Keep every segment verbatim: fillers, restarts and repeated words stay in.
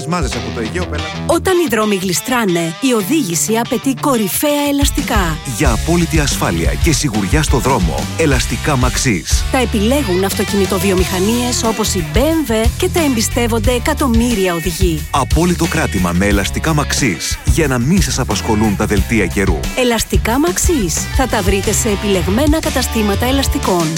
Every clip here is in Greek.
μάζες από το Αιγαίο, πέλα. Όταν οι δρόμοι γλιστράνε, η οδήγηση απαιτεί κορυφαία ελαστικά. Για απόλυτη ασφάλεια και σιγουριά στο δρόμο, ελαστικά Maxis. Τα επιλέγουν αυτοκινητοβιομηχανίες όπως η μπι εμ ντάμπλιου και τα εμπιστεύονται εκατομμύρια οδηγοί. Απόλυτο κράτημα με ελαστικά Maxis για να μην σας απασχολούν τα δελτία καιρού. Ελαστικά Maxis. Θα τα βρείτε σε επιλεγμένα καταστήματα ελαστικών.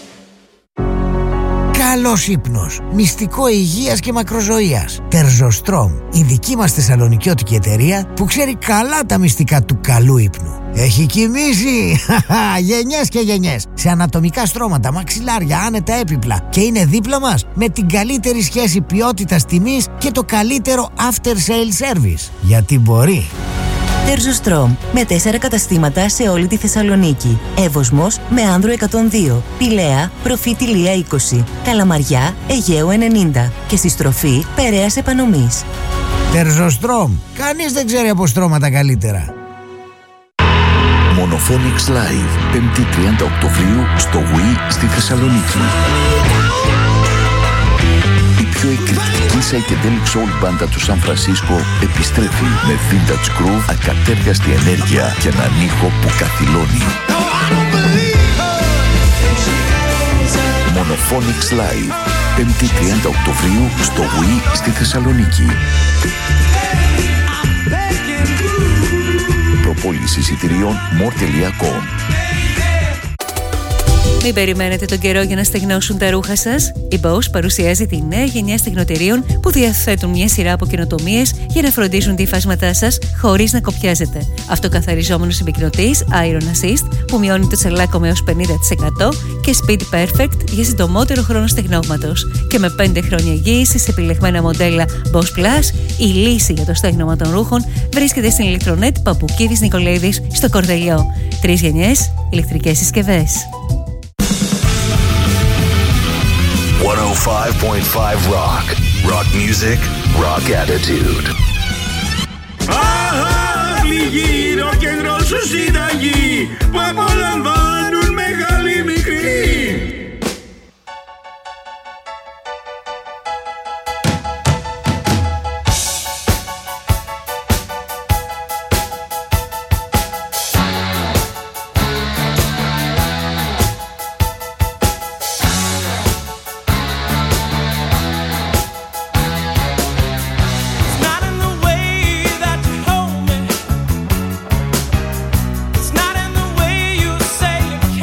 Καλός ύπνος, μυστικό υγείας και μακροζωίας. Τερζοστρόμ, η δική μας θεσσαλονικιώτικη εταιρεία που ξέρει καλά τα μυστικά του καλού ύπνου. Έχει κοιμήσει γενιές και γενιές σε ανατομικά στρώματα, μαξιλάρια, άνετα έπιπλα και είναι δίπλα μας με την καλύτερη σχέση ποιότητας τιμής και το καλύτερο after sale service. Γιατί μπορεί. Τερζοστρόμ, με τέσσερα καταστήματα σε όλη τη Θεσσαλονίκη. Εύωσμος με Άνδρο εκατόν δύο, Πηλαία, Προφήτη Λία είκοσι, Καλαμαριά, Αιγαίου ενενήντα και στη στροφή Περαίας Επανομής. Τερζοστρόμ, κανείς δεν ξέρει από στρώματα καλύτερα. Monophonics Live, πέμπτη τριάντα Οκτωβρίου στο Wii στη Θεσσαλονίκη. Η πιο εκρηκτική psychedelic soul μπάντα του Σαν Φρανσίσκο επιστρέφει με vintage groove, ακατέργαστη ενέργεια και έναν ήχο που καθυλώνει. Monophonics Live, πέμπτη τριάντα Οκτωβρίου στο Wii στη Θεσσαλονίκη. Προπόληση εισιτηρίων more τελεία com. Μην περιμένετε τον καιρό για να στεγνώσουν τα ρούχα σας. Η Boss παρουσιάζει τη νέα γενιά στεγνοτηρίων που διαθέτουν μια σειρά από καινοτομίες για να φροντίζουν τα υφάσματά σας χωρίς να κοπιάζετε. Αυτοκαθαριζόμενος συμπυκνωτής Iron Assist που μειώνει το τσελάκωμα έως πενήντα τοις εκατό και Speed Perfect για συντομότερο χρόνο στεγνώματος. Και με πέντε χρόνια εγγύηση σε επιλεγμένα μοντέλα Boss Plus, η λύση για το στέγνωμα των ρούχων βρίσκεται στην Ηλεκτρονέτ Παπουκίδης Νικολαίδης στο Κορδελιό. Τρεις γενιές ηλεκτρικές συσκευές. εκατόν πέντε κόμμα πέντε Rock. Rock music, rock attitude. Αχ, γύρω κέντρο σου συνταγή που απολαμβάνουν μεγάλοι μικροί. It's not in the way you say you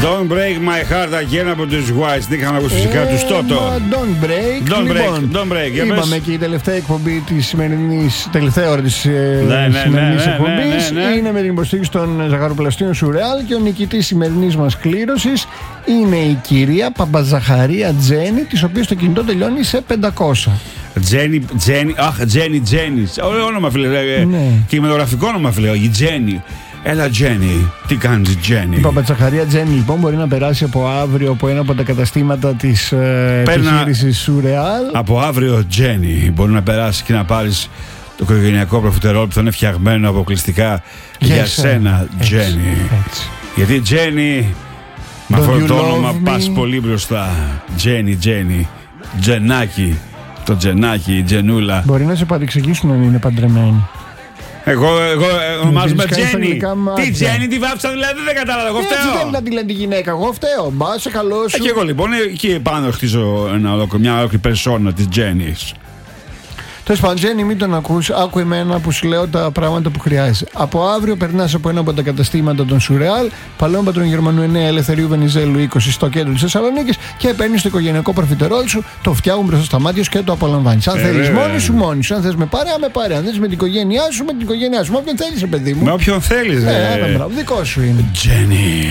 Don't break my heart again από τους Whites. Τι είχαμε ακούσει φυσικά τους Toto. Don't break. Don't λοιπόν, break. Don't break. Είπαμε και η τελευταία εκπομπή της σημερινής, τελευταία ώρα της ναι, ναι, σημερινής ναι, εκπομπής ναι, ναι, ναι. είναι με την υποστήριξη των ζαχαροπλαστείων Σουρεάλ και ο νικητής σημερινής μας κλήρωσης είναι η κυρία Παπαζαχαρία Τζέννη, της οποίας το κινητό τελειώνει σε πεντακόσια. Τζέννη, Τζέννη, αχ, Τζέννη, Τζέννη. Ωραίο όνομα, φίλε. Ναι. Κινηματογραφικό όνομα, φίλε. Η Τζέννη. Έλα, Τζέννη. Τι κάνεις, Τζέννη? Η Παπατσαχαρία Τζέννη λοιπόν μπορεί να περάσει από αύριο από ένα από τα καταστήματα της ε, Παίρνα... επιχείρησης Σουρεάλ. Από αύριο, Τζέννη, μπορεί να περάσει και να πάρεις το οικογενειακό προφιτερόλ που θα είναι φτιαγμένο αποκλειστικά για, για σένα, Τζέννη. Γιατί, Τζέννη, με αυτό το όνομα πας πολύ μπροστά. Τζέννη, Τζέννη. Τζενάκι. Το Τζενάκι, η Τζενούλα. Μπορεί να σε παρεξηγήσουν αν είναι παντρεμένη. Εγώ, εγώ ονομάζομαι Τζέννη. Τι Τζέννη, τη βάψα δηλαδή, δεν κατάλαβα. Εγώ φταίω. Έτσι θέλει να τη λένε τη γυναίκα. Εγώ φταίω. Μπα σε καλό σου. Και εγώ λοιπόν εκεί πάνω χτίζω ένα ολόκληρο, μια ολόκληρη περσόνα της Τζέννης. Τέλος πάντων, Τζέννη, μην τον ακούς. Άκου εμένα που σου λέω τα πράγματα που χρειάζεσαι. Από αύριο περνάς από ένα από τα καταστήματα των Σουρεάλ, Παλαιών Πατρών Γερμανού εννέα, Ελευθερίου Βενιζέλου είκοσι στο κέντρο της Θεσσαλονίκης και παίρνεις το οικογενειακό προφιτερόλ σου, το φτιάχνουν μπροστά στα μάτια σου και το απολαμβάνεις. Αν ε, θέλεις ε, μόνη σου, μόνη σου. Αν θες με παρέα, με παρέα. Αν θες με την οικογένειά σου, με την οικογένειά σου. Με όποιον θέλεις, παιδί μου. Με όποιον θέλεις, ε. Ε, ένα μπράβο, δικό σου είναι. Τζέννη.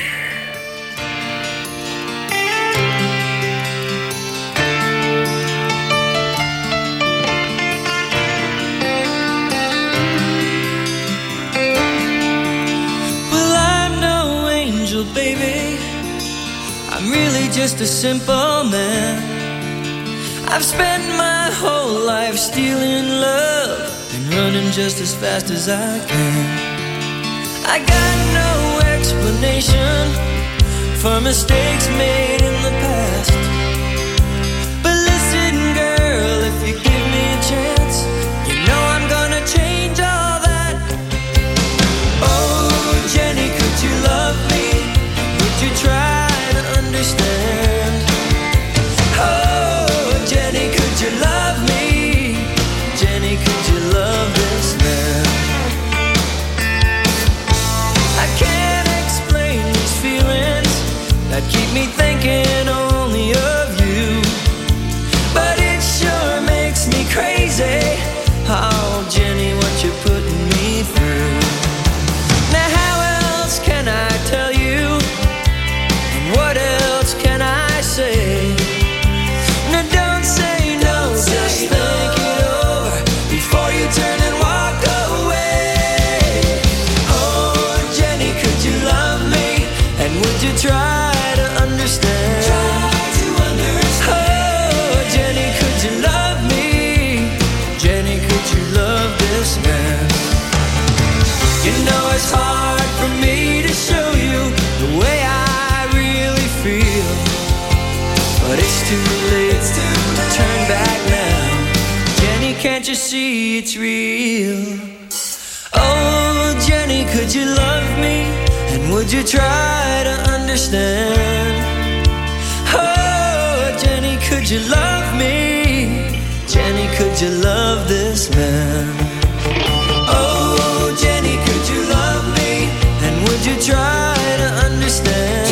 Just a simple man. I've spent my whole life stealing love and running just as fast as I can. I got no explanation for mistakes made in the past. But listen, girl, if you give me a chance, you know I'm gonna change all that. Oh, Jenny, could you love me? Would you try to understand? Oh, Jenny, could you love me? Jenny, could you love this man? I can't explain these feelings that keep me thinking only of you, but it sure makes me crazy. Oh, Jenny, what you're putting me through. Now how else can I tell you? What else can I say? No, don't say no, just think it over before you turn and walk away. Oh, Jenny, could you love me? And would you try to understand? Try to understand. Oh, Jenny, could you love me? Jenny, could you love this man? You know it's hard for me to show you the way I feel, but it's too late to turn back now. Jenny, can't you see it's real? Oh, Jenny, could you love me? And would you try to understand? Oh, Jenny, could you love me? Jenny, could you love this man? Oh, Jenny, could you love me? And would you try to understand?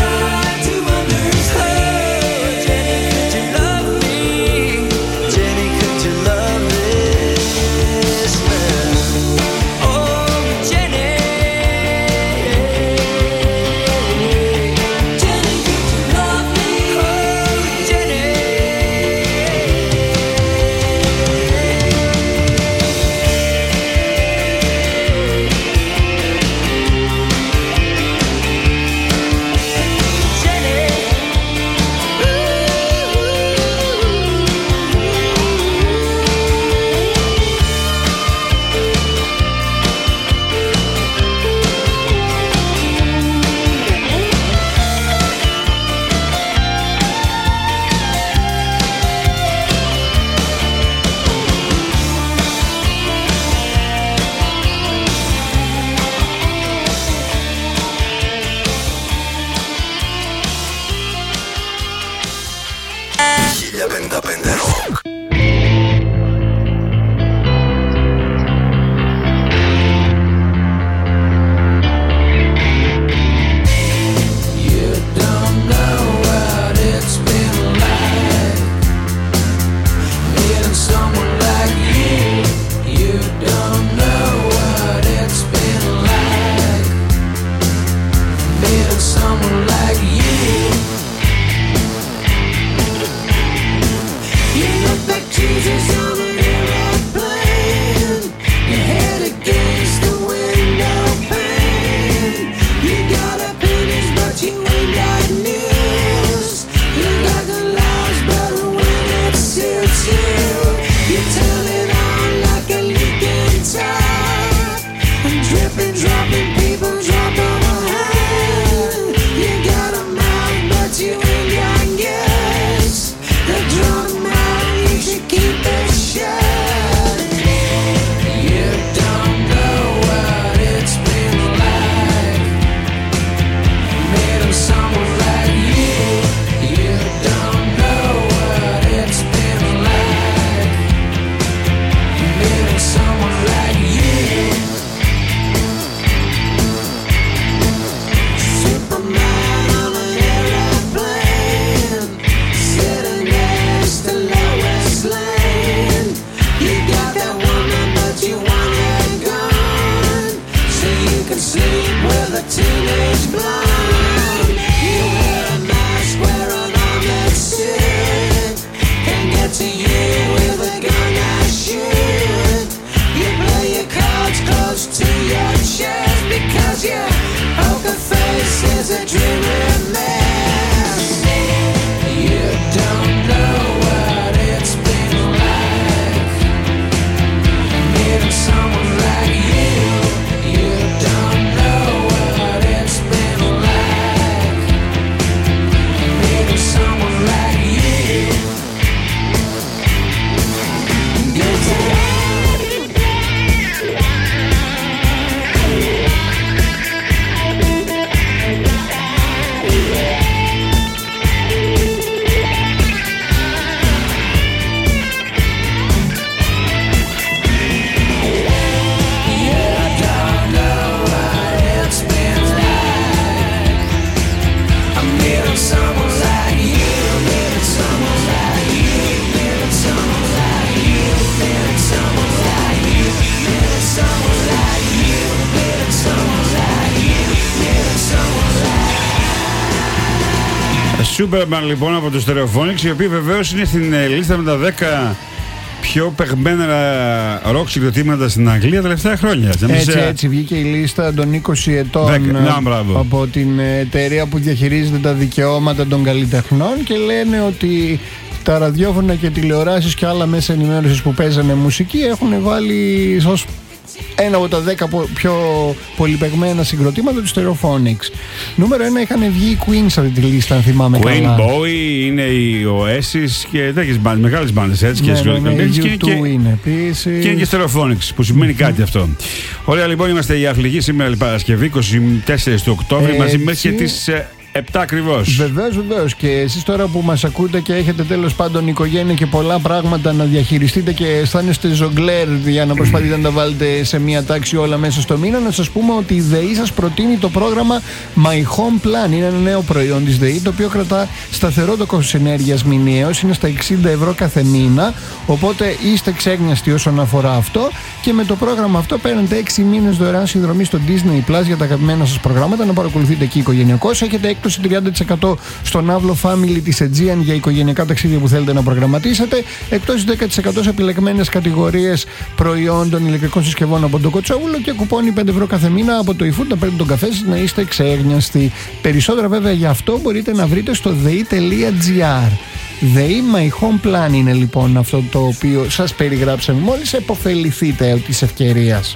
Superman λοιπόν από το Stereophonics, οι οποίοι βεβαίως είναι στην λίστα με τα δέκα πιο παιγμένα ροκ συγκροτήματα στην Αγγλία τα τελευταία χρόνια. Έτσι, έτσι βγήκε η λίστα των είκοσι ετών να, από την εταιρεία που διαχειρίζεται τα δικαιώματα των καλλιτεχνών και λένε ότι τα ραδιόφωνα και τηλεοράσεις και άλλα μέσα ενημέρωσης που παίζανε μουσική έχουν βάλει ως ένα από τα δέκα πιο πολυπαιγμένα συγκροτήματα του Stereophonics. Νούμερο ένα είχαν βγει οι Queen σε αυτή τη λίστα, αν θυμάμαι Queen, καλά. Queen, Bowie, είναι οι Oasis και τέτοιες μπάντες, μεγάλες μπάντες έτσι. Ναι, και ναι, ναι, και, U two είναι επίσης. Και είναι και Stereophonics, που σημαίνει mm-hmm. κάτι αυτό. Ωραία, λοιπόν, είμαστε η Αφληγή σήμερα Παρασκευή είκοσι τέσσερις του Οκτώβρη, μαζί μέχρι και τις επτά ακριβώς. Βεβαίως, βεβαίως. Και εσείς τώρα που μας ακούτε και έχετε τέλος πάντων οικογένεια και πολλά πράγματα να διαχειριστείτε και αισθάνεστε ζογκλέρ για να προσπαθείτε να τα βάλετε σε μία τάξη όλα μέσα στο μήνα, να σας πούμε ότι η ΔΕΗ σας προτείνει το πρόγραμμα My Home Plan. Είναι ένα νέο προϊόν της ΔΕΗ, το οποίο κρατά σταθερό το κόστος ενέργειας μηνιαίως, είναι στα εξήντα ευρώ κάθε μήνα. Οπότε είστε ξέγνιαστοι όσον αφορά αυτό. Και με το πρόγραμμα αυτό παίρνετε έξι μήνες δωρεάν συνδρομή στο Disney Plus για τα αγαπημένα σας προγράμματα, να παρακολουθείτε εκεί οικογενειακώς. Έχετε έκπτωση τριάντα τοις εκατό στον Αύλο Family της Aegean για οικογενειακά ταξίδια που θέλετε να προγραμματίσετε. Εκτός δέκα τοις εκατό σε επιλεγμένες κατηγορίες προϊόντων ηλεκτρικών συσκευών από το Κοτσόβουλο και κουπόνι πέντε ευρώ κάθε μήνα από το eFood να παίρνετε τον καφέ σας, να είστε ξέγνιαστοι. Περισσότερα βέβαια γι' αυτό μπορείτε να βρείτε στο δei τελεία gr. ΔΕΗ My Home Plan είναι λοιπόν αυτό το οποίο σας περιγράψαμε μόλις. Εποφεληθείτε της ευκαιρίας.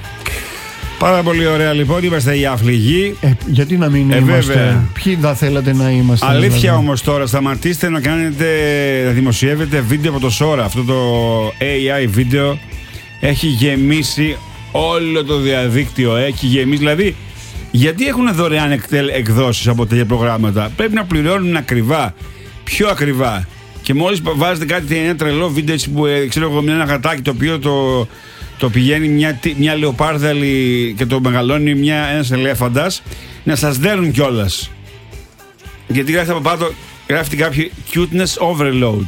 Πάρα πολύ ωραία λοιπόν, είμαστε οι Αφληγοί. Ε, γιατί να μην ε, είμαστε, βέβαια. Ποιοι θα θέλατε να είμαστε. Αλήθεια δηλαδή. Όμως τώρα, σταματήστε να κάνετε, να δημοσιεύετε βίντεο από το Σόρα. Αυτό το έι άι βίντεο έχει γεμίσει όλο το διαδίκτυο. Έχει γεμίσει, δηλαδή γιατί έχουν δωρεάν εκδόσεις από τέτοια προγράμματα. Πρέπει να πληρώνουν ακριβά, πιο ακριβά. Και μόλις βάζετε κάτι ένα τρελό βίντεο έτσι που ξέρω εγώ, ένα γατάκι το οποίο το, το πηγαίνει μια, μια λεοπάρδαλη και το μεγαλώνει μια, ένας ελέφαντας, να σας δέρνουν κιόλας. Γιατί γράφει από πάνω, γράφει κάποιο cuteness overload.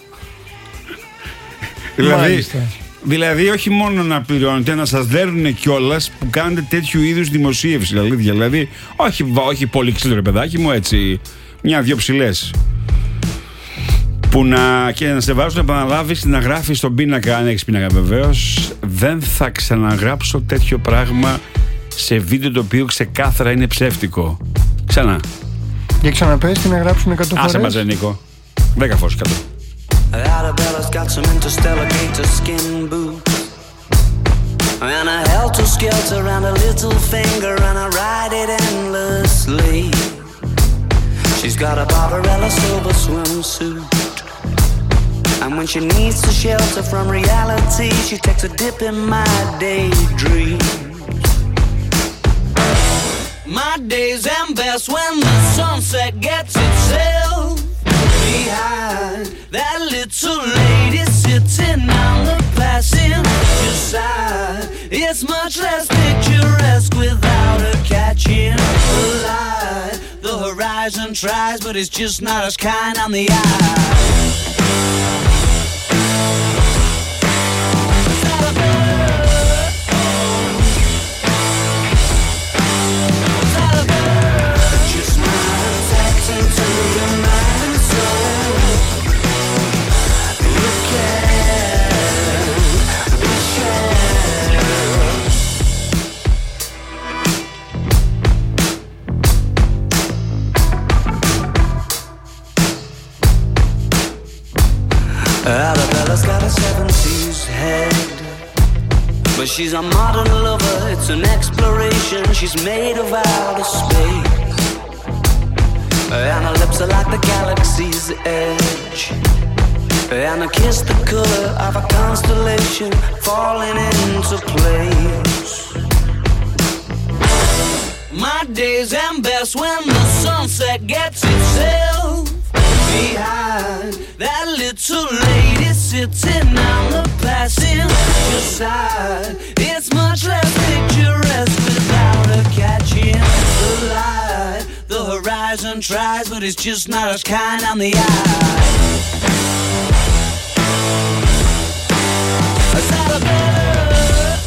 δηλαδή, δηλαδή όχι μόνο να πληρώνετε, να σας δέρνουν κιόλας που κάνετε τέτοιου είδους δημοσίευση. Αλήθεια, δηλαδή όχι, όχι πολύ ξύλο ρε παιδάκι μου, έτσι μια-δυο ψηλές. Που να, και να σε βάζουν να επαναλάβεις, να γράφεις στον πίνακα, αν έχεις πίνακα βεβαίως, δεν θα ξαναγράψω τέτοιο πράγμα σε βίντεο το οποίο ξεκάθαρα είναι ψεύτικο. Ξανά. Για ξαναπες τι να γράψουν εκατό φορές. Άσε μαζέ Νίκο. Δέκα φορές κάτω. Arabella's got some interstellar gator skin boots and a helter-skelter around a little finger and I ride it endlessly. She's got a Barbarella silver swimsuit and when she needs to shelter from reality she takes a dip in my daydream. My days end best when the sunset gets itself behind that little lady sitting on the passenger side. It's much less picturesque without her catching the light. The horizon tries, but it's just not as kind on the eye. Arabella's got a seventies head, but she's a modern lover, it's an exploration. She's made of outer space, and her lips are like the galaxy's edge, and her kiss the color of a constellation falling into place. My days end best when the sunset gets itself behind that little lady sitting on the passenger side. It's much less picturesque without her catching the light. The horizon tries, but it's just not as kind on the eye. Is that a bird?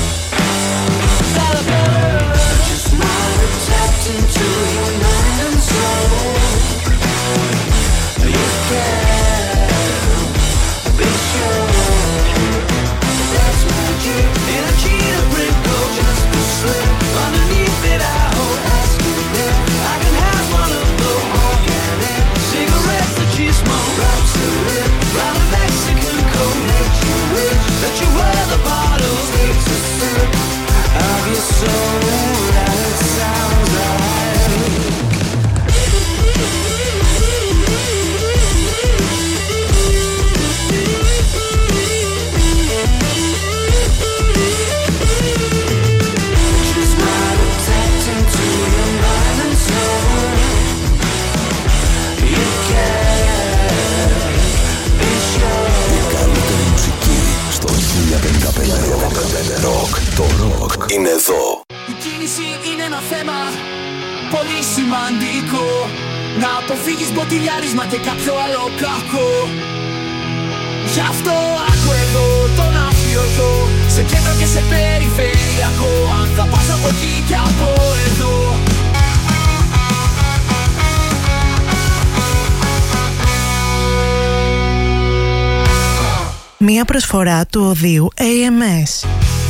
Is that a bird? Just might have tapped into your mind and soul. είναι εδώ. Η κίνηση είναι ένα θέμα πολύ σημαντικό. Να αποφύγεις μποτιλιάρισμα και κάποιο άλλο κακό. Γι' αυτό άκου εδώ τον αφιωτό, σε κέντρο και σε περιφερειακό. Αν θα πας από εκεί και από εδώ. Μία προσφορά του οδείου έι εμ ες.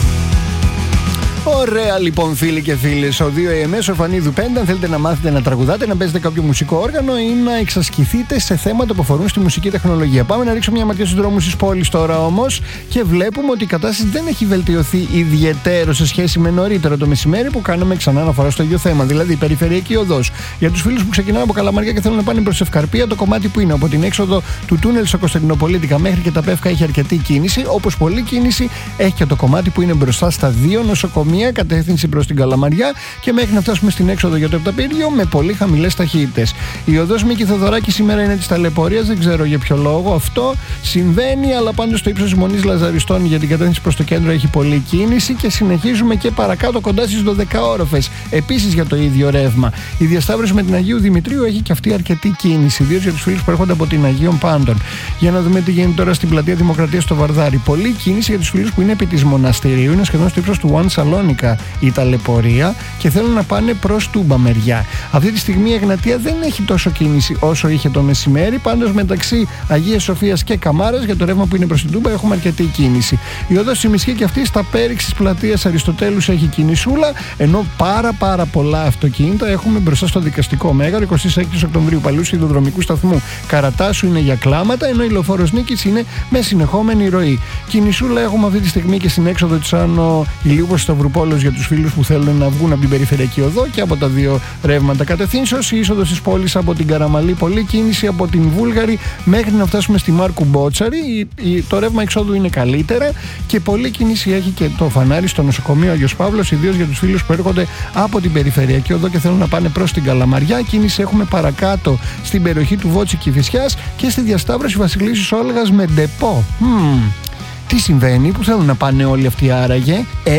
Ωραία λοιπόν φίλοι και φίλες, οδείο έι εμ ες, Ορφανίδου πέντε. Αν θέλετε να μάθετε να τραγουδάτε, να παίζετε κάποιο μουσικό όργανο ή να εξασκηθείτε σε θέματα που αφορούν στη μουσική τεχνολογία. Πάμε να ρίξουμε μια ματιά στους δρόμους της πόλης τώρα όμως και βλέπουμε ότι η κατάσταση δεν έχει βελτιωθεί ιδιαίτερο σε σχέση με νωρίτερο το μεσημέρι που κάναμε ξανά αναφορά στο ίδιο θέμα, δηλαδή η περιφερειακή οδός. Για τους φίλους που ξεκινάνε από Καλαμαριά και θέλουν να πάνε προς Ευκαρπία, το κομμάτι που είναι από την έξοδο του τούνελ στο Κωνσταντινοπολίτικα μέχρι και τα Πεύκα έχει αρκετή κίνηση. Όπως πολλή κίνηση έχει και το κομμάτι που είναι μπροστά στα δύο νοσοκομεία, κατεύθυνση προς την Καλαμαριά και μέχρι να φτάσουμε στην έξοδο για το Επταπύργιο με πολύ χαμηλές ταχύτητες. Η οδός Μίκη Θοδωράκη σήμερα είναι της ταλαιπωρίας, δεν ξέρω για ποιο λόγο αυτό συμβαίνει, αλλά πάντως στο ύψος της Μονής Λαζαριστών για την κατεύθυνση προς το κέντρο έχει πολλή κίνηση και συνεχίζουμε και παρακάτω κοντά στις δωδεκαόροφες. Επίσης για το ίδιο ρεύμα. Η διασταύρωση με την Αγίου Δημητρίου έχει και αυτή αρκετή κίνηση, ιδίως για τους φίλους που έρχονται από την Αγίων Πάντων. Για να δούμε τι γίνεται τώρα στην πλατεία Δημοκρατίας στο Βαρδάρι. Πολλή κίνηση για τους φίλους που είναι επί της Μοναστηρίου, είναι σχεδόν στο ύψος του One Σαλόνικα η ταλαιπωρία και θέλουν να πάνε προς Τούμπα μεριά. Αυτή τη στιγμή η Εγνατία δεν έχει τόσο κίνηση όσο είχε το μεσημέρι, πάντως μεταξύ Αγίας Σοφίας και Καμάρας για το ρεύμα που είναι προς την Τούμπα έχουμε αρκετή κίνηση. Η οδός Ημισχύ και αυτή στα πέριξ της πλατείας Αριστοτέλους έχει κινησούλα, ενώ πάρα πάρα πολλά αυτοκίνητα έχουμε μπροστά στο Δικαστικό Μέγαρο. εικοστή έκτη Οκτωβρίου παλιού σιδηροδρομικού σταθμού Καρατάσου είναι για κλάματα, ενώ η Λεωφόρος Νίκης είναι με συνεχόμενη ροή. Κινησούλα έχουμε αυτή τη στιγμή και στην έξοδο της Άνω Ηλίου προς Σταυρουπόλεως για τους φίλους που θέλουν να βγουν από την περιφερειακή οδό και από τα δύο ρεύματα κατευθύνσεως. Η είσοδος της πόλης από την Καραμαλή, πολλή κίνηση από την Βούλγαρη μέχρι να φτάσουμε στη Μάρκου Μπότσαρη. Το ρεύμα εξόδου είναι καλύτερα και πολλή κίνηση έχει και το φανάρι στο νοσοκομείο Άγιος Παύλος, ιδίως για τους φίλους που έρχονται από την περιφερειακή οδό και θέλουν να πάνε προς την Καλαμαριά. Κίνηση έχουμε παρακάτω στην περιοχή του Βότσι Κηφισιάς και στη διασταύρωση Βασιλίσσης Όλγας με ντεπό. Hmm. Τι συμβαίνει, που θέλουν να πάνε όλοι αυτοί άραγε, ε,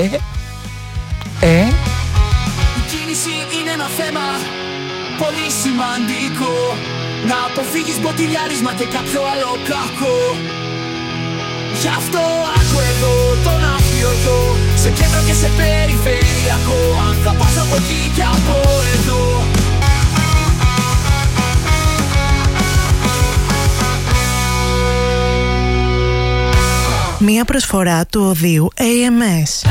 ε. Η κίνηση είναι ένα θέμα πολύ σημαντικό. Να αποφύγεις μποτιλιάρισμα και κάποιο άλλο κακό. Γι' αυτό άκου εδώ τον αφιωτό, σε κέντρο και σε περιφερειακό. Αν θα πας από εκεί και από εδώ. Μία προσφορά του οδείου έι εμ ες.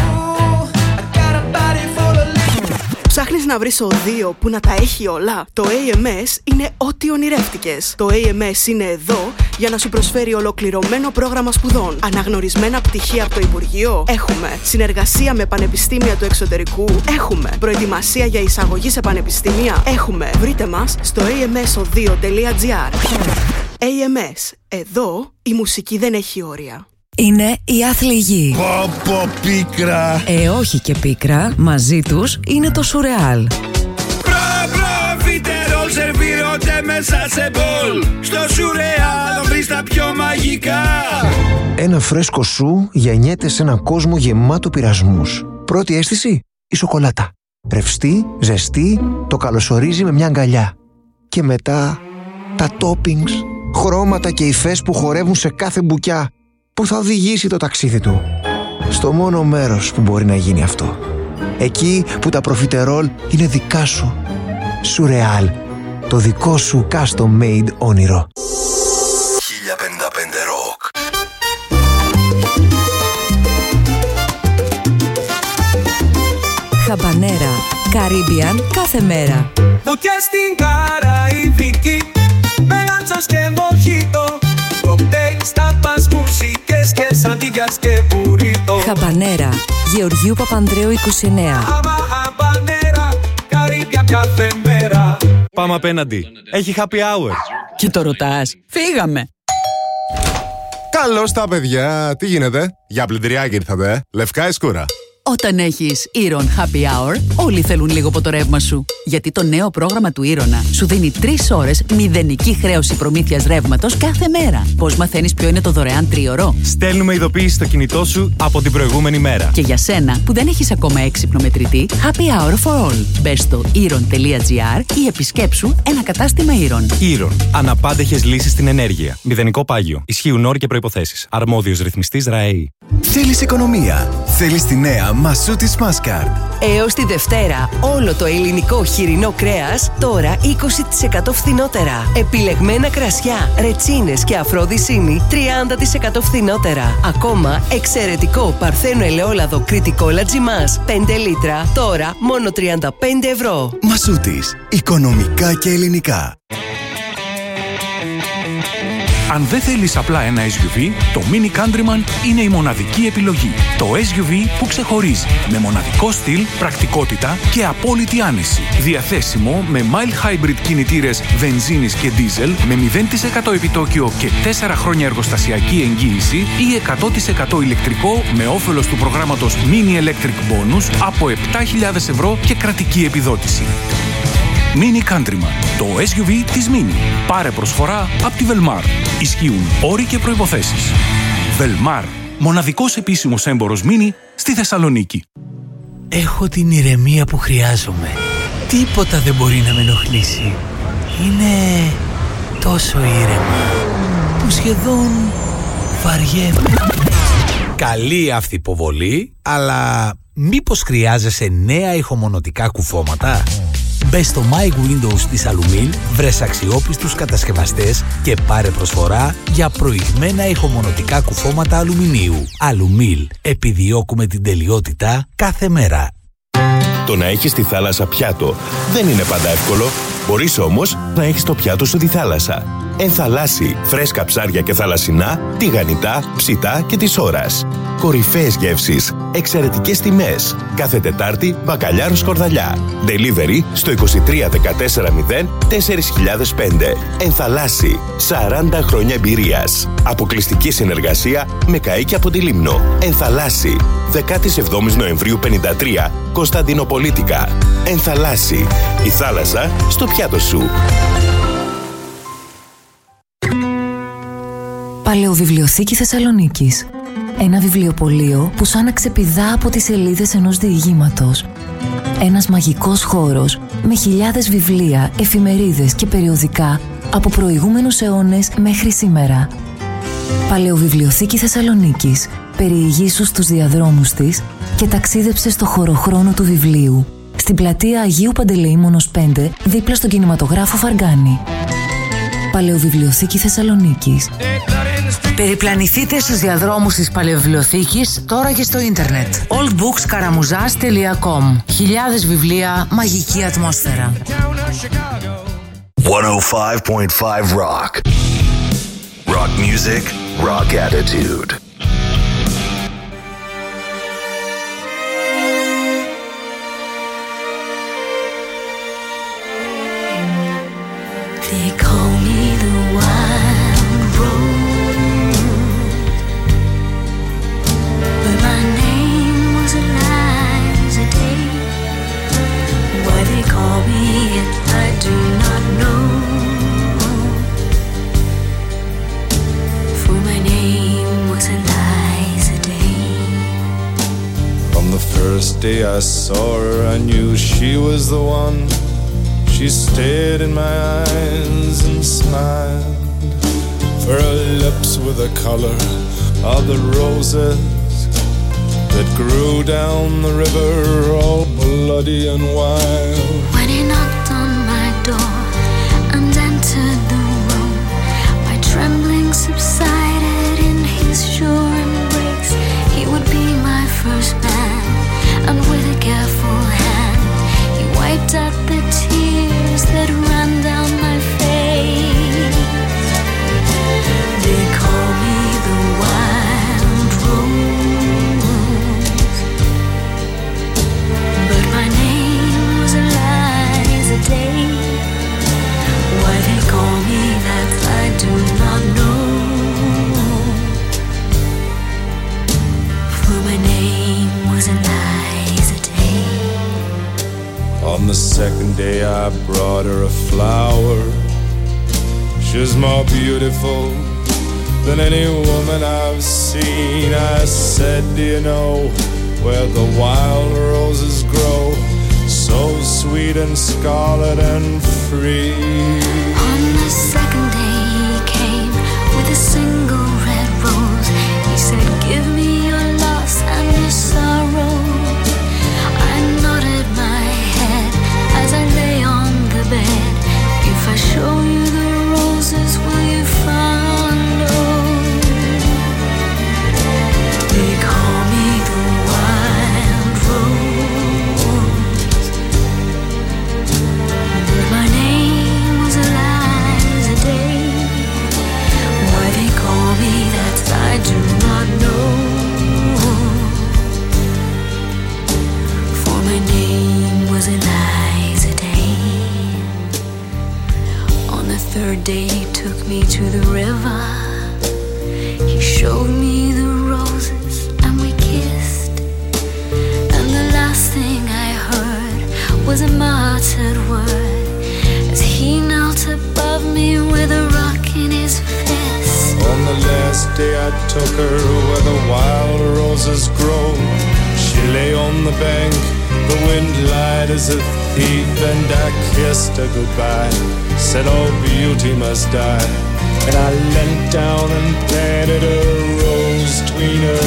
Ψάχνεις να βρεις οδείο που να τα έχει όλα? Το έι εμ ες είναι ό,τι ονειρεύτηκες. Το έι εμ ες είναι εδώ για να σου προσφέρει ολοκληρωμένο πρόγραμμα σπουδών. Αναγνωρισμένα πτυχία από το Υπουργείο. Έχουμε. Συνεργασία με πανεπιστήμια του εξωτερικού. Έχουμε. Προετοιμασία για εισαγωγή σε πανεπιστήμια. Έχουμε. Βρείτε μας στο έι εμ ες οδείο τελεία τζι άρ. έι εμ ες. Εδώ η μουσική δεν έχει όρια. Είναι η Αθληγή. Πω πω πίκρα. Ε, όχι και πίκρα. Μαζί τους είναι το Σουρεάλ. Προ προφιτερόλ σερβίρονται μέσα σε μπολ. Στο Σουρεάλ θα βρεις τα πιο μαγικά. Ένα φρέσκο σου γεννιέται σε έναν κόσμο γεμάτο πειρασμούς. Πρώτη αίσθηση, η σοκολάτα. Ρευστή, ζεστή, το καλωσορίζει με μια αγκαλιά. Και μετά τα toppings, χρώματα και υφές που χορεύουν σε κάθε μπουκιά, που θα οδηγήσει το ταξίδι του στο μόνο μέρος που μπορεί να γίνει αυτό. Εκεί που τα προφιτερόλ είναι δικά σου. Σουρεάλ, το δικό σου custom made όνειρο. χίλια πενήντα πέντε Rock. Χαμπανέρα, Caribbean κάθε μέρα. Φωτιά στην Καραϊβική, με άντσας και μοχίτο. Κοκτέιλ, στάπας, μουσικές και σαντίγιας και μπουρίτο. Χαμπανέρα, Γεωργίου Παπανδρέου είκοσι εννέα. Χαμπανέρα, Καρύμπια κάθε μέρα. Πάμε απέναντι. Έχει happy hour. Και το ρωτάς. Φύγαμε. Καλώς τα παιδιά. Τι γίνεται? Για πλυντριάκι ήρθατε, ε? Λευκά ή σκούρα? Όταν έχεις Iron Happy Hour, όλοι θέλουν λίγο από το ρεύμα σου. Γιατί το νέο πρόγραμμα του Iron σου δίνει τρεις ώρες μηδενική χρέωση προμήθειας ρεύματος κάθε μέρα. Πώς μαθαίνεις ποιο είναι το δωρεάν τρίωρο? Στέλνουμε ειδοποίηση στο κινητό σου από την προηγούμενη μέρα. Και για σένα που δεν έχεις ακόμα έξυπνο μετρητή, Happy Hour for all. Μπες στο iron τελεία gr ή επισκέψου ένα κατάστημα Iron. Iron. Αναπάντεχες λύσεις στην ενέργεια. Μηδενικό πάγιο. Ισχύουν όροι και προϋποθέσεις. Αρμόδιος ρυθμιστής ΡΑΕΗ. Θέλεις οικονομία? Θέλεις τη νέα Μασούτης Μάσκαρντ. Έως τη Δευτέρα, όλο το ελληνικό χοιρινό κρέας τώρα είκοσι τοις εκατό φθηνότερα. Επιλεγμένα κρασιά, ρετσίνες και αφροδισίνη τριάντα τοις εκατό φθηνότερα. Ακόμα εξαιρετικό παρθένο ελαιόλαδο κριτικό λατζιμάς πέντε λίτρα, τώρα μόνο τριάντα πέντε ευρώ. Μασούτης. Οικονομικά και ελληνικά. Αν δεν θέλεις απλά ένα ες γιου βι, το Mini Countryman είναι η μοναδική επιλογή. Το ες γιου βι που ξεχωρίζει, με μοναδικό στυλ, πρακτικότητα και απόλυτη άνεση. Διαθέσιμο με mild hybrid κινητήρες βενζίνης και δίζελ, με μηδέν τοις εκατό επιτόκιο και τέσσερα χρόνια εργοστασιακή εγγύηση ή εκατό τοις εκατό ηλεκτρικό με όφελος του προγράμματος Mini Electric Bonus από επτά χιλιάδες ευρώ και κρατική επιδότηση. Mini Countryman, το ες γιου βι της Mini. Πάρε προσφορά από τη Velmar. Ισχύουν όροι και προϋποθέσεις. Velmar, μοναδικός επίσημος έμπορος Mini στη Θεσσαλονίκη. Έχω την ηρεμία που χρειάζομαι. Τίποτα δεν μπορεί να με ενοχλήσει. Είναι τόσο ήρεμα που σχεδόν βαριέμαι. Καλή αυθυποβολή, αλλά μήπως χρειάζεσαι νέα ηχομονωτικά κουφώματα? Μπες στο My Windows της Alumil, βρες αξιόπιστους κατασκευαστές και πάρε προσφορά για προηγμένα ηχομονωτικά κουφώματα αλουμινίου. Alumil. Επιδιώκουμε την τελειότητα κάθε μέρα. Το να έχεις τη θάλασσα πιάτο δεν είναι πάντα εύκολο. Μπορείς όμως να έχεις το πιάτο σου τη θάλασσα. Ενθαλάσσι, φρέσκα ψάρια και θαλασσινά, τηγανιτά, ψητά και της ώρας. Κορυφαίες γεύσεις, εξαιρετικές τιμές. Κάθε Τετάρτη, μπακαλιάρο σκορδαλιά. Delivery στο είκοσι τρία δεκατέσσερα μηδέν τέσσερα χιλιάδες πέντε. Ενθαλάσσι, σαράντα χρόνια εμπειρίας. Αποκλειστική συνεργασία με καΐκια από τη Λίμνο. Ενθαλάσσι, δεκαεπτά Νοεμβρίου πενήντα τρία, Κωνσταντινοπολίτικα. Ενθαλάσσι, η θάλασσα στο πιάτο σου. Παλαιοβιβλιοθήκη Θεσσαλονίκης. Ένα βιβλιοπωλείο που σαν να ξεπηδά από τις σελίδες ενός διηγήματος. Ένας μαγικός χώρος με χιλιάδες βιβλία, εφημερίδες και περιοδικά από προηγούμενους αιώνες μέχρι σήμερα. Παλαιοβιβλιοθήκη Θεσσαλονίκης. Περιηγήσου στους διαδρόμους της και ταξίδεψε στο χωροχρόνο του βιβλίου. Στην πλατεία Αγίου Παντελεήμονος πέντε, δίπλα στον κινηματογράφο Φαργκάνη. Παλαιοβιβλιοθήκη Θεσσαλονίκης. Περιπλανηθείτε στους διαδρόμους της Παλαιοβιβλιοθήκης τώρα και στο ίντερνετ. old books karamuzas τελεία com. Χιλιάδες βιβλία, μαγική ατμόσφαιρα. εκατόν πέντε κόμμα πέντε Rock. Rock music, rock attitude. They call me the wild rose, but my name was Eliza Day. Why they call me it, I do not know. For my name was Eliza Day. From the first day I saw her, I knew she was the one. She stared in my eyes and smiled, for her lips were the color of the roses that grew down the river, all bloody and wild. When he knocked on my door and entered the room, my trembling subsided in his sure embrace. He would be my first man, and with a careful hand he wiped out the tears that ran down my face. They call me the wild rose, but my name was Eliza Day. Why they call me that I do not know, for my name was Eliza. On the second day I brought her a flower. She was more beautiful than any woman I've seen. I said, do you know where the wild roses grow? So sweet and scarlet and free. On the second day he came with a single red rose. He said, give me your loss and your sorrow. I nodded my head as I lay on the bed. If I show you the roses, will you follow? They call me the wild rose, but my name was Eliza Day. Why they call me that I do not know, for my name was Eliza Day. On the third day he took me to the river. He showed me the roses and we kissed. And the last thing I heard was a muttered word as he knelt above me with a rock in his fist. On the last day I took her where the wild roses grow. She lay on the bank, the wind lied as a thief, and I kissed her goodbye, said all beauty must die. And I leant down and planted a rose between her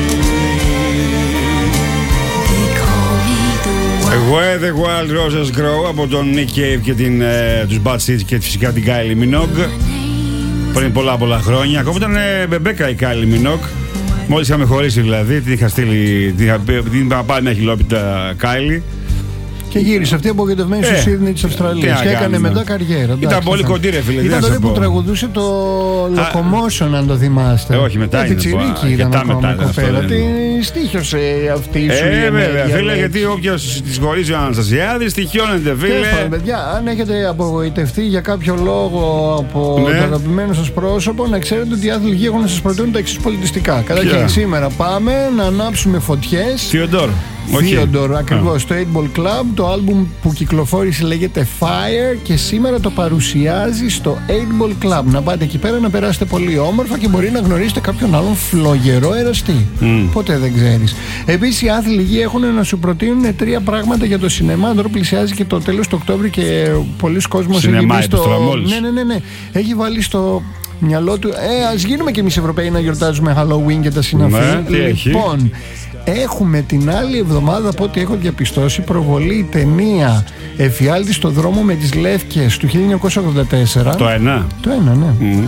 teeth. They call me the wild. Where the Wild Roses Grow από τον Nick Cave και την, ε, τους Bad Seeds και φυσικά την Kylie Minogue πριν πολλά πολλά χρόνια. Ακόμα ήταν ε, μπεμπέκα η Kylie Minogue. Μόλις είχαμε χωρίσει δηλαδή, την είχα στείλει, την είχα, την είχα πάρει μια χιλόπιτα Kylie. Και γύρισε αυτή απογοητευμένη στο Σίδνεϊ της Αυστραλίας. Και έκανε μετά καριέρα. Ήταν πολύ κοντή, ρε φίλε. Ήταν τότε που τραγουδούσε το Locomotion, αν το θυμάστε. Ε, όχι, μετά είναι. Πιτσιρίκι ήταν ακόμα η κοπέλα. Την στοίχιωσε αυτή η σου. Ε, βέβαια, φίλε, γιατί όποιος της χωρίζει ο Αναστασιάδης, στοιχιώνεται, φίλε. Παιδιά, αν έχετε απογοητευτεί για κάποιο λόγο από το αγαπημένο σας πρόσωπο, να ξέρετε ότι οι άθλητοι έχουν να σας προτείνουν τα εξής πολιτιστικά. Καταρχήν, σήμερα πάμε να ανάψουμε φωτιές. Theodore. Theodore, ακριβώς, το eight Ball Club. Το άλμπουμ που κυκλοφόρησε λέγεται Fire και σήμερα το παρουσιάζει στο eight Ball Club. Να πάτε εκεί πέρα να περάσετε πολύ όμορφα και μπορεί να γνωρίσετε κάποιον άλλον φλογερό εραστή. Mm. Ποτέ δεν ξέρεις. Επίσης οι άθλητοι έχουν να σου προτείνουν τρία πράγματα για το σινεμά. Τώρα πλησιάζει και το τέλος του Οκτώβρη και πολλοί κόσμος έχει μπει στο... ναι, ναι, ναι, ναι. Έχει βάλει στο μυαλό του, ε, ας γίνουμε κι εμείς Ευρωπαίοι να γιορτάζουμε Halloween και τα συναφή. Ναι, λοιπόν, έχουμε την άλλη εβδομάδα, από ό,τι έχω διαπιστώσει, προβολή ταινία Εφιάλτη στο δρόμο με τις Λεύκες του χίλια εννιακόσια ογδόντα τέσσερα. Το ένα. Το ένα, ναι. Mm.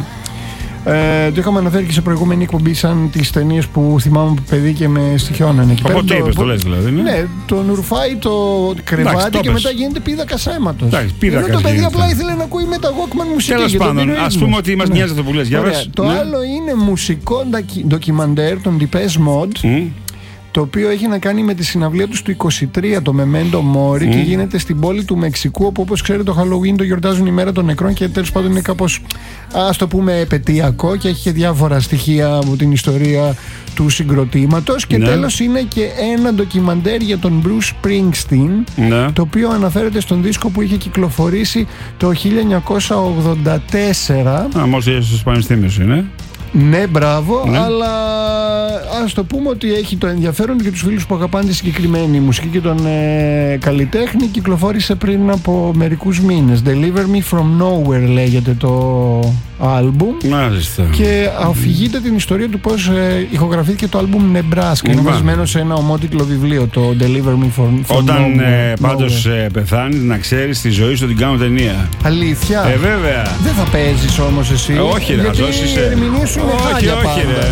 Ε, το είχαμε αναφέρει και σε προηγούμενη εκπομπή σαν τις ταινίες που θυμάμαι που παιδί και με στοιχιώνανε. Από τι είπες, το λες δηλαδή. Ναι, ναι, τον ρουφάει το κρεβάτι. Εντάξει, το και μετά γίνεται πίδακα αίματος. Εντάξει, πίδακα. Ενώ το παιδί απλά ήθελε να ακούει με τα Walkman μουσική. Τέλος πάντων, ας πούμε ότι μας νοιάζει αυτό που λες. Το άλλο είναι μουσικό ντοκιμαντέρ, τον Depeche Mode. Mm. Το οποίο έχει να κάνει με τη συναυλία τους του είκοσι τρία, το Memento Mori, mm. και γίνεται στην πόλη του Μεξικού, όπου όπως ξέρετε το Halloween το γιορτάζουν η μέρα των νεκρών και τέλος πάντων είναι κάπως, ας το πούμε, επαιτειακό και έχει και διάφορα στοιχεία από την ιστορία του συγκροτήματος. Και ναι. τέλος είναι και ένα ντοκιμαντέρ για τον Bruce Springsteen, ναι. το οποίο αναφέρεται στον δίσκο που είχε κυκλοφορήσει το χίλια εννιακόσια ογδόντα τέσσερα. Α, μόλις στους πανεπιστήμιους είναι. Ναι, μπράβο, ναι. αλλά ας το πούμε ότι έχει το ενδιαφέρον για τους φίλους που αγαπάνε τη συγκεκριμένη μουσική και τον ε, καλλιτέχνη. Κυκλοφόρησε πριν από μερικούς μήνες. Deliver Me From Nowhere λέγεται το άλμπουμ. Μάλιστα. Και αφηγείται την ιστορία του πώς ε, ηχογραφήθηκε το άλμπουμ Nebraska. Είναι βασμένο σε ένα ομότιτλο βιβλίο, το Deliver Me From, from Όταν, Nowhere. Όταν ε, πάντως ε, πεθάνει, να ξέρεις τη ζωή σου την κάνω ταινία. Αλήθεια. Ε, βέβαια. Δεν θα παίζεις όμως εσύ. Ε, όχι, ρε, γιατί οι ερμηνείες σου είναι χάλια πάντα. Όχι, ρε.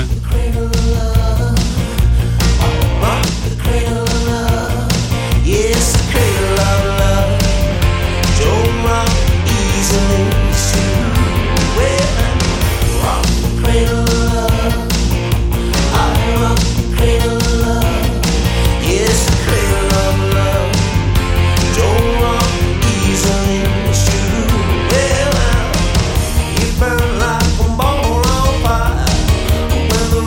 Burn like a ball on fire when the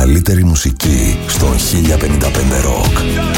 καλύτερη μουσική στον χίλια πενήντα πέντε Rock.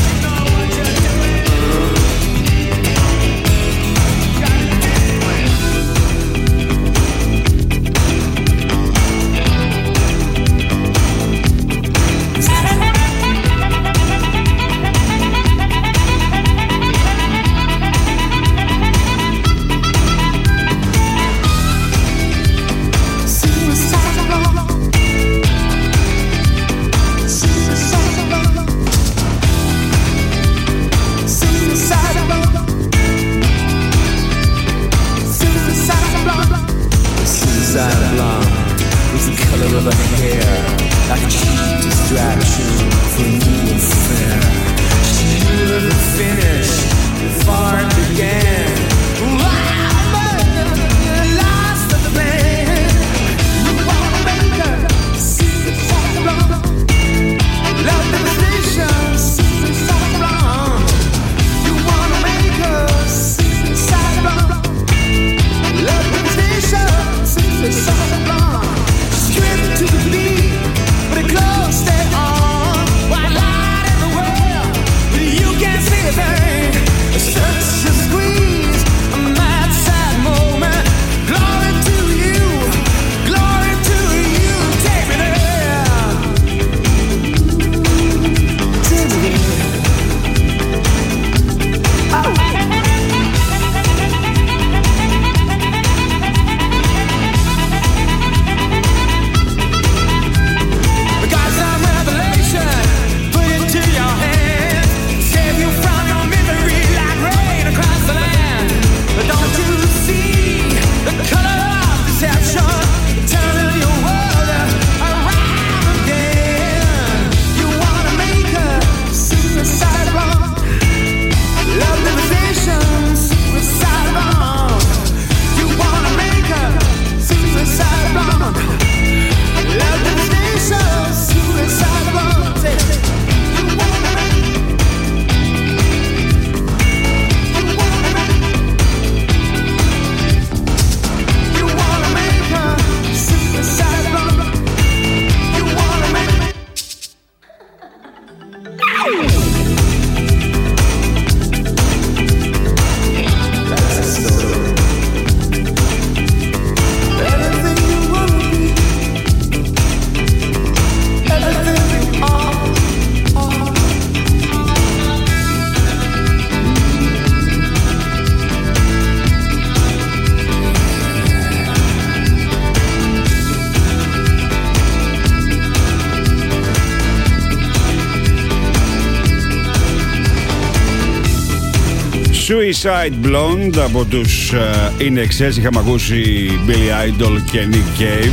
Suicide Blonde από τους uh, In Excess. Είχαμε ακούσει Billy Idol και Nick Cave.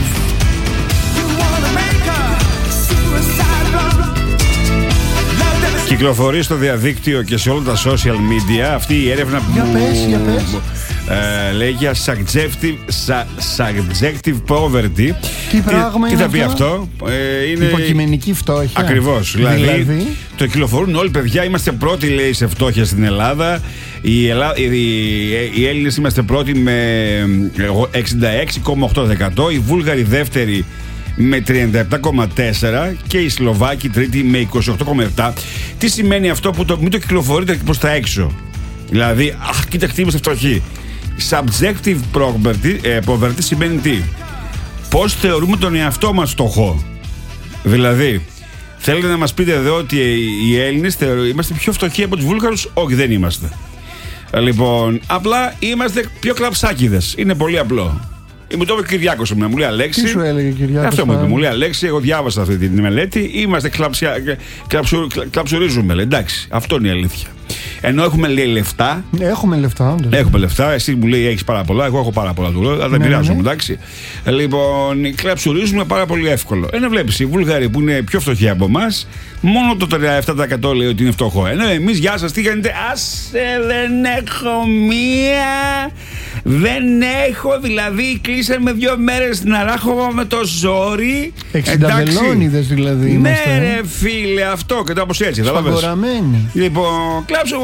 Κυκλοφορεί στο διαδίκτυο και σε όλα τα social media αυτή η έρευνα που για πες, για πες. Ε, λέει για subjective, subjective poverty. Τι πράγμα τι, είναι τι θα πει αυτό? αυτό? Ε, είναι υποκειμενική φτώχεια. Ακριβώς. Δηλαδή, δηλαδή το κυκλοφορούν όλοι, παιδιά. Είμαστε πρώτοι, λέει, σε φτώχεια στην Ελλάδα. Οι, Ελλά... οι... οι Έλληνες είμαστε πρώτοι με εξήντα έξι κόμμα οκτώ τοις εκατό. Οι Βούλγαροι δεύτεροι με τριάντα επτά κόμμα τέσσερα τοις εκατό και οι Σλοβάκοι τρίτη με είκοσι οκτώ κόμμα επτά τοις εκατό. Τι σημαίνει αυτό που το... μην το κυκλοφορείτε προς τα έξω? Δηλαδή, αχ, κοίτα, είμαστε φτωχοί. Subjective poverty, ε, poverty σημαίνει τι? Πώς θεωρούμε τον εαυτό μας φτωχό? Δηλαδή, θέλετε να μας πείτε εδώ ότι οι Έλληνες είμαστε πιο φτωχοί από τους Βούλγαρους? Όχι, δεν είμαστε. Λοιπόν, απλά είμαστε πιο κλαψάκιδες. Είναι πολύ απλό. Μου το είπε ο Κυριάκος μου, μου λέει Αλέξη. Τι σου έλεγε ο Κυριάκος? Αυτό μου είπε, μου λέει Αλέξη, εγώ διάβασα αυτή τη μελέτη. Είμαστε κλαψια, κλαψου, κλαψουρίζουμε, λέει. Εντάξει, αυτό είναι η αλήθεια. Ενώ έχουμε, λέει, λεφτά. Έχουμε λεφτά, όντως. Έχουμε λεφτά. Εσύ μου λέει έχεις πάρα πολλά, εγώ έχω πάρα πολλά. Του λέω, αλλά δεν ναι, πειράζομαι, ναι. εντάξει. Λοιπόν, κλαψουρίζουμε πάρα πολύ εύκολο. Ενώ βλέπεις, οι Βούλγαροι που είναι πιο φτωχοί από εμάς, μόνο το τριάντα επτά τοις εκατό λέει ότι είναι φτωχό. Ενώ εμείς, γεια σας, τι κάνετε? Άσε, δεν έχω μία. Δεν έχω, δηλαδή κλείσαμε δύο μέρες στην Αράχοβα με το ζόρι. εξήντα βελόνιδες δηλαδή. Ναι, είμαστε. ρε φίλε, αυτό και το όπως έτσι. Σπαγοραμένοι. Λοιπόν, κλάψω,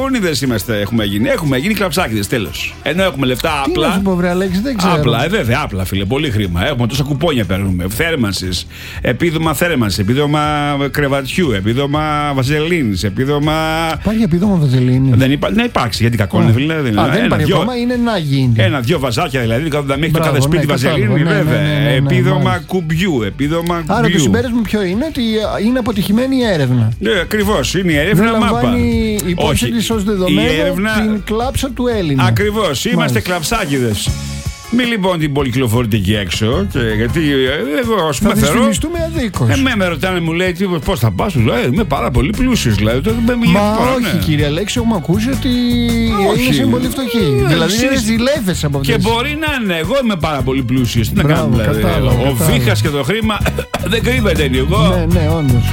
κλαφωνίδες είμαστε, έχουμε γίνει. Έχουμε γίνει κλαψάκιδες, τέλος. Ενώ έχουμε λεφτά Τι απλά. να σου πω, βρε Αλέξη, δεν ξέρω. Απλά, ε, βέβαια, απλά, φίλε. Πολύ χρήμα. Έχουμε τόσα κουπόνια παίρνουμε. Θέρμανσης, επίδομα θέρμανσης, επίδομα κρεβατιού, επίδομα βαζελίνης, επίδομα. Υπάρχει επίδομα βαζελίνης? Δεν υπά... ναι, υπάρξει, γιατί κακό είναι, δηλαδή. Α, δεν υπάρχει δυο... ακόμα, είναι να γίνει. Ένα-δυο βαζάκια δηλαδή, μέχρι το κάθε σπίτι ναι, βαζελίνη, ναι, βέβαια. ναι, ναι, ναι, ναι, επίδομα ναι, κουμπιού, επίδομα κουμπιού. Άρα το συμπέρασμα ποιο είναι, ότι είναι αποτυχημένη η έρευνα. Ναι, ακριβώς, είναι η έρευνα δεν μάπα. λαμβάνει υπόψη της ως δεδομένο έρευνα... την κλάψα του Έλληνα. Ακριβώς, είμαστε κλαψάκιδες. Μη λοιπόν την πολυκυκλοφορείτε εκεί έξω, και, γιατί εγώ ας πούμε θα θεωρώ. δυστυχιστούμε αδίκως. Εμένα με ρωτάνε, μου λέει πώς θα πας, δηλαδή είμαι πάρα πολύ πλούσιος. Δηλαδή, τότε με Μα τώρα, όχι, ναι. κύριε Αλέξη, έχουμε ακούσει ότι όχι. είναι πολύ φτωχοί. Ε, δηλαδή είναι εσείς... ζηλεύες από αυτές. Και μπορεί να είναι, εγώ είμαι πάρα πολύ πλούσιος. Τι να Μπράβο, κάνουμε, δηλαδή. κατάλαβα, Ο κατάλαβα. βήχας και το χρήμα δεν κρύβεται, είναι εγώ. Ναι, ναι, όντως.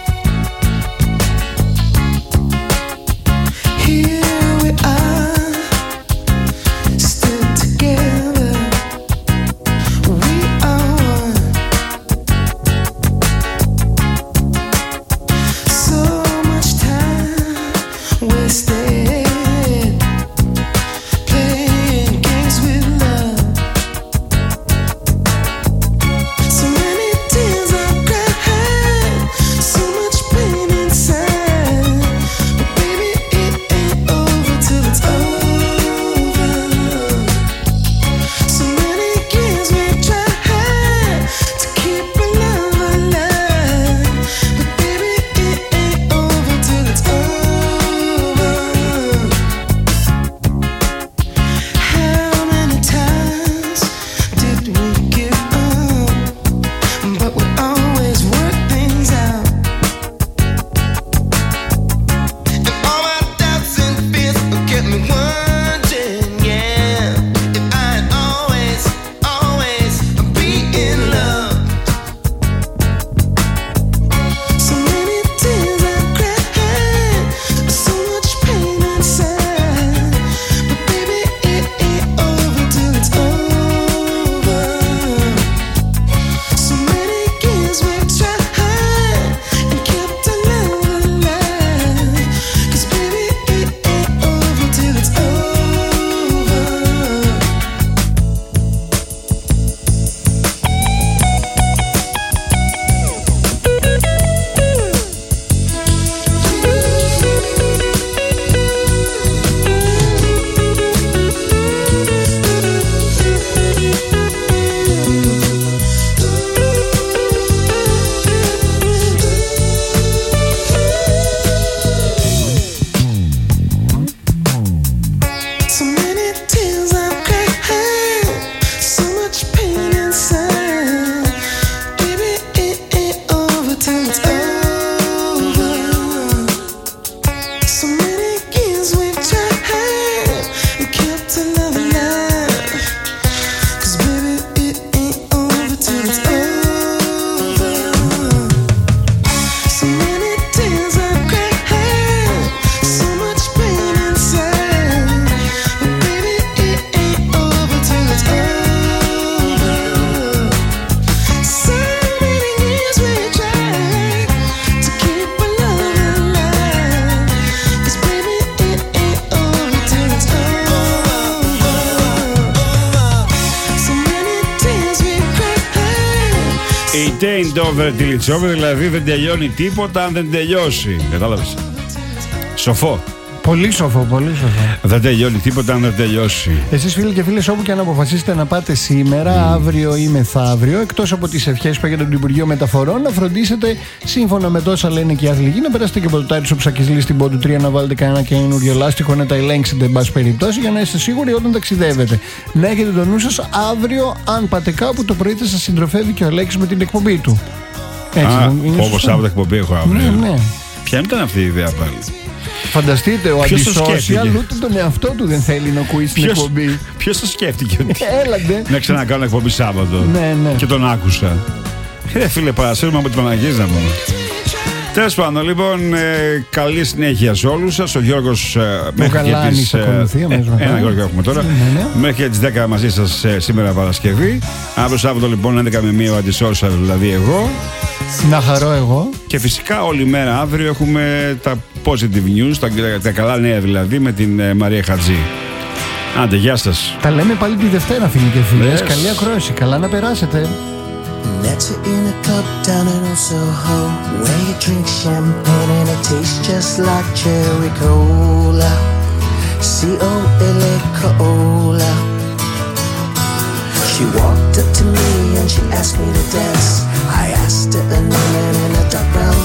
It ain't over till it's over, δηλαδή δεν τελειώνει τίποτα αν δεν τελειώσει. Κατάλαβες. Σοφό. Πολύ σοφό, πολύ σοφό. Δεν τελειώνει τίποτα αν δεν τελειώσει. Εσείς φίλοι και φίλες, όπου και αν αποφασίσετε να πάτε σήμερα, mm. αύριο ή μεθαύριο, εκτός από τις ευχές που έχετε από το Υπουργείο Μεταφορών, να φροντίσετε σύμφωνα με τόσα λένε και οι αθλητικοί να περάσετε και από το τάιρ στο ψακισλί στην Πόντου τρία, να βάλετε κανένα καινούριο λάστιχο, να τα ελέγξετε εν πάση περιπτώσει, για να είστε σίγουροι όταν ταξιδεύετε. Να έχετε το νου σας αύριο, αν πάτε κάπου, το πρωί θα σας συντροφεύει και ο Αλέξης με την εκπομπή του. Έτσι, Α, όπως Σάββατο εκπομπή έχω αύριο. Ναι, ναι. Ποια ήταν αυτή η ιδέα πάλι? Φανταστείτε, ο αντισόσιαλ ούτε τον εαυτό του δεν θέλει να ακούει στην εκπομπή. Ποιος το σκέφτηκε ότι Έλατε. να ξανακάνω εκπομπή Σάββατο? Ναι, ναι. Και τον άκουσα. Ε, φίλε, παρασύρουμε από την Παναγία να πούμε. Τέλος πάντων, λοιπόν, ε, καλή συνέχεια σε όλους σας. Ο Γιώργος ε, μέχρι και τις. Ε, ε, ένα Γιώργο έχουμε τώρα. Ναι, ναι. Μέχρι και τις δέκα μαζί σας ε, σήμερα Παρασκευή. Αύριο Σάββατο, λοιπόν, έντεκα με μία ο αντισόσιαλ, δηλαδή εγώ. Να χαρώ εγώ. Και φυσικά όλη μέρα αύριο έχουμε τα positive news, τα, τα καλά νέα δηλαδή, με την ε, Μαρία Χατζή. Άντε, γεια σας. Τα λέμε πάλι τη Δευτέρα, φίλοι και φίλες. Καλή ακρόαση, καλά να περάσετε. Met you in a club down in Old Soho, where you drink champagne and it tastes just like cherry cola. C O L A Cola. She walked up to me and she asked me to dance. I asked her her name and in a dark brown